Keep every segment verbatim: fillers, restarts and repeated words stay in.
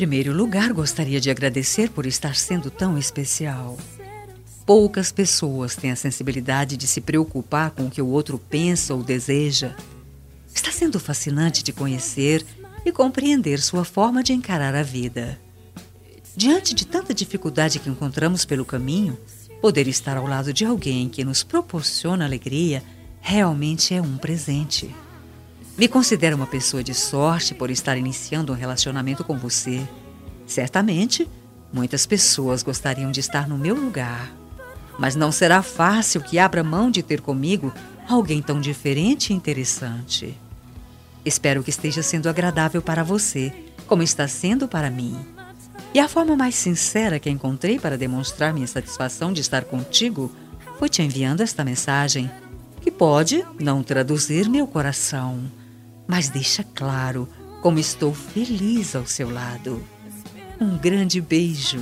primeiro lugar, gostaria de agradecer por estar sendo tão especial. Poucas pessoas têm a sensibilidade de se preocupar com o que o outro pensa ou deseja. Está sendo fascinante de conhecer e compreender sua forma de encarar a vida. Diante de tanta dificuldade que encontramos pelo caminho, poder estar ao lado de alguém que nos proporciona alegria realmente é um presente. Me considero uma pessoa de sorte por estar iniciando um relacionamento com você. Certamente, muitas pessoas gostariam de estar no meu lugar. Mas não será fácil que abra mão de ter comigo alguém tão diferente e interessante. Espero que esteja sendo agradável para você, como está sendo para mim. E a forma mais sincera que encontrei para demonstrar minha satisfação de estar contigo foi te enviando esta mensagem, que pode não traduzir meu coração, mas deixa claro como estou feliz ao seu lado. Um grande beijo.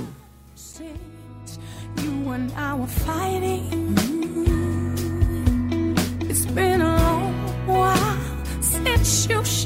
You and I were fighting. It's been a long while since you